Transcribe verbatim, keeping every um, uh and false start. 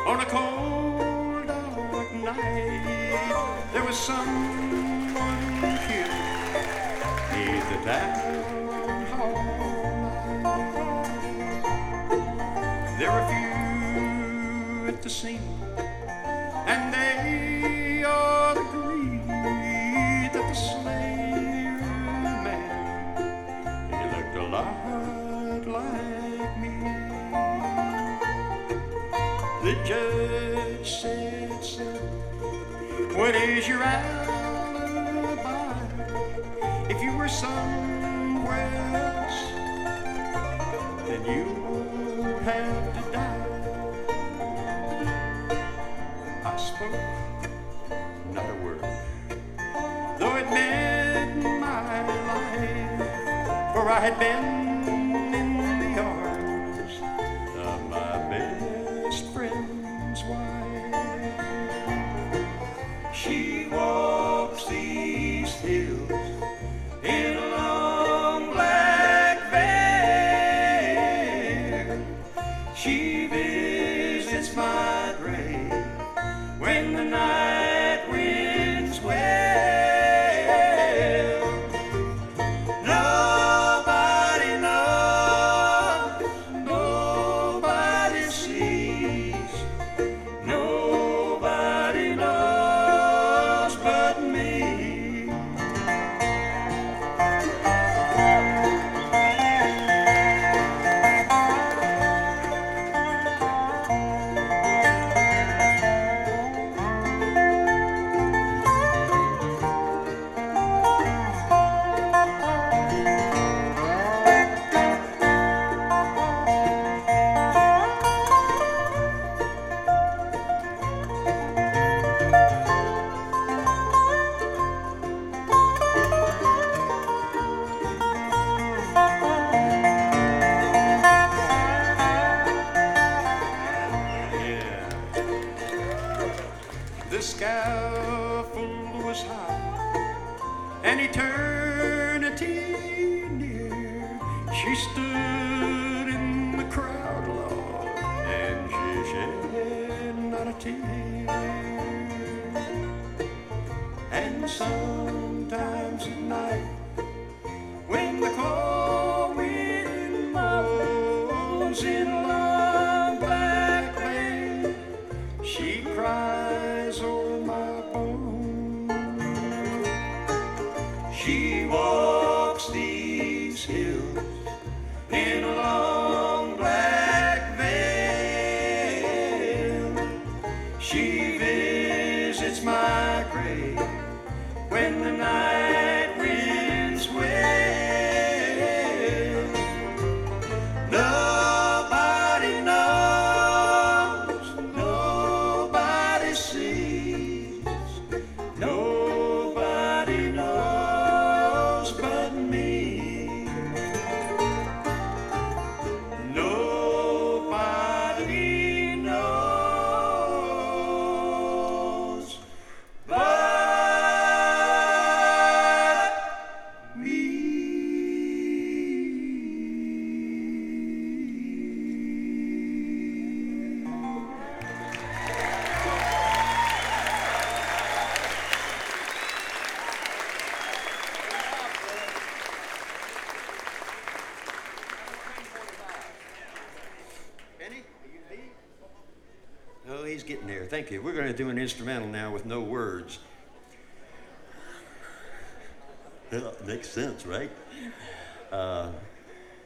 On a cold, dark night, there was someone killed neath the town hall light. There were few at the scene, and they all agreed that the slayer man, he looked a lot like me. The judge said, son, what is your alibi? If you were somewhere else, then you would have to die. I spoke not a word, though it meant my life, for I had been in the arms of my best friend's wife. She walks these hills in a long black veil. She visits my grave when the night winds wail. Nobody knows, nobody sees, nobody knows but me. The scaffold was high, and eternity near. She stood in the crowd, Lord, and she shed not a tear. And sometimes at night, when the cold wind moans in a long black veil, she cries over my bones. She walks these hills in a long black veil. She visits my grave when the night winds wail. Nobody knows, nobody sees, nobody knows but me. Nobody knows but Oh, he's getting there. Thank you. We're going to do an instrumental now with no words. Well, makes sense, right? Uh,